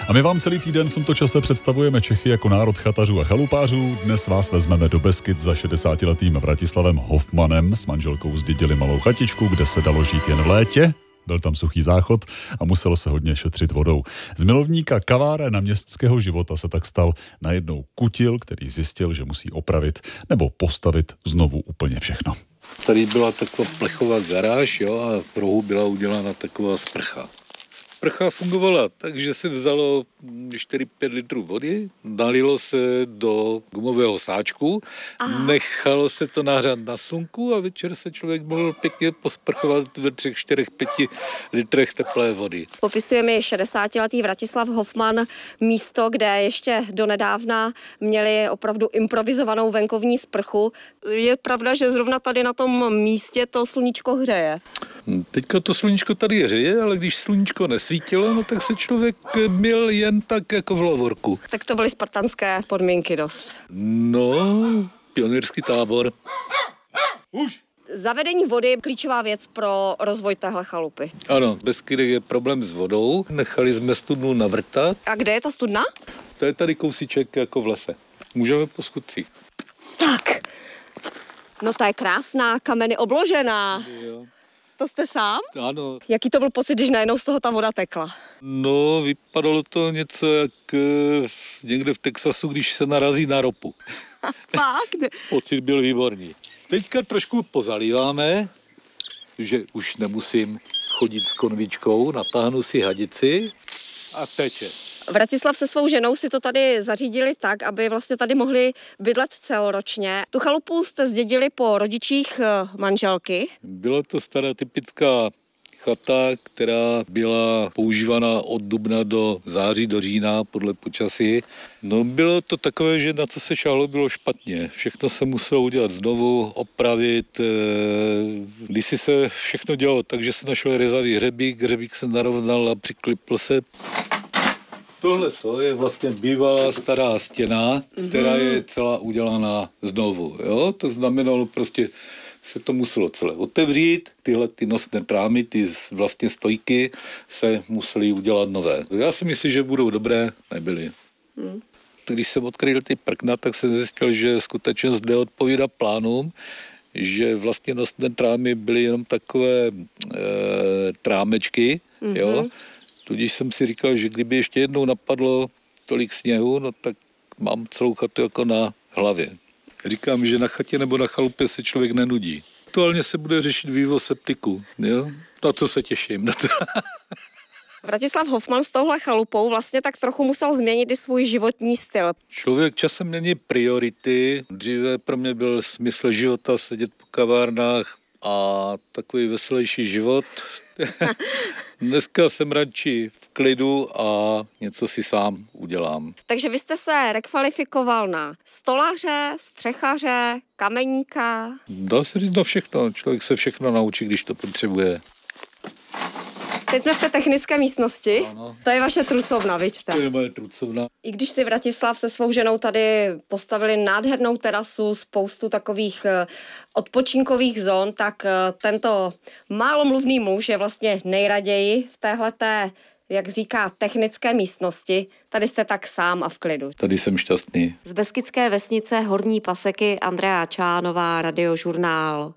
A my vám celý týden v tomto čase představujeme Čechy jako národ chatařů a chalupářů. Dnes vás vezmeme do Beskyd za 60letým Vratislavem Hofmanem. S manželkou zdědili malou chatičku, kde se dalo žít jen v létě. Byl tam suchý záchod a muselo se hodně šetřit vodou. Z milovníka kaváren a městského života se tak stal najednou kutil, který zjistil, že musí opravit nebo postavit znovu úplně všechno. Tady byla taková plechová garáž, jo, a v rohu byla udělána taková sprcha. Sprcha fungovala tak, že se vzalo 4-5 litrů vody, nalilo se do gumového sáčku, nechalo se to nahřát na slunku a večer se člověk mohl pěkně posprchovat ve 3, 4, 5 litrech teplé vody. Popisuje mi 60letý Vratislav Hofman místo, kde ještě donedávna měli opravdu improvizovanou venkovní sprchu. Je pravda, že zrovna tady na tom místě to sluníčko hřeje? Teďka to sluníčko tady hřeje, ale když sluníčko nesvítilo, no tak se člověk byl jen tak jako v lovorku. Tak to byly spartanské podmínky dost. No, pionýrský tábor. Už! Zavedení vody je klíčová věc pro rozvoj téhle chalupy. Ano, v Beskydech je problém s vodou. Nechali jsme studnu navrtat. A kde je ta studna? To je tady kousíček jako v lese. Můžeme po schůdcích. Tak, no ta je krásná, kameny obložená. Jo. To jste sám? Ano. Jaký to byl pocit, když najednou z toho ta voda tekla? No, vypadalo to něco jak někde v Texasu, když se narazí na ropu. Fakt? Pocit byl výborný. Teďka trošku pozalíváme, že už nemusím chodit s konvičkou, natáhnu si hadici a teče. Vratislav se svou ženou si to tady zařídili tak, aby vlastně tady mohli bydlet celoročně. Tu chalupu jste zdědili po rodičích manželky. Byla to stará typická chata, která byla používána od dubna do září, do října podle počasí. No bylo to takové, že na co se šáhlo, bylo špatně. Všechno se muselo udělat znovu, opravit. Když si se všechno dělalo tak, že se našel rezavý hřebík se narovnal a přiklipl se. Tohle je vlastně bývalá stará stěna, která je celá udělaná znovu. Jo? To znamenalo prostě, se to muselo celé otevřít, tyhle ty nosné trámy, ty vlastně stojky se musely udělat nové. Já si myslím, že budou dobré, nebyly. Když jsem odkryl ty prkna, tak jsem zjistil, že skutečně zde odpovídá plánům, že vlastně nosné trámy byly jenom takové trámečky, jo. Tudíž jsem si říkal, že kdyby ještě jednou napadlo tolik sněhu, no tak mám celou chatu jako na hlavě. Říkám, že na chatě nebo na chalupě se člověk nenudí. Aktuálně se bude řešit vývoz septiku, jo? Na co se těším. Na to. Vratislav Hofman s touhle chalupou vlastně tak trochu musel změnit i svůj životní styl. Člověk časem mění priority. Dříve pro mě byl smysl života sedět po kavárnách a takový veselější život. Dneska jsem radši v klidu a něco si sám udělám. Takže vy jste se rekvalifikoval na stolaře, střechaře, kameníka. Dá se říct na všechno. Člověk se všechno naučí, když to potřebuje. Teď jsme v té technické místnosti. Ano. To je vaše trucovna, vidíte? To je moje trucovna. I když si Vratislav se svou ženou tady postavili nádhernou terasu, spoustu takových odpočinkových zón, tak tento málomluvný muž je vlastně nejraději v téhleté, jak říká, technické místnosti. Tady jste tak sám a v klidu. Tady jsem šťastný. Z beskydské vesnice Horní Paseky Andrea Čánová, Radiožurnál.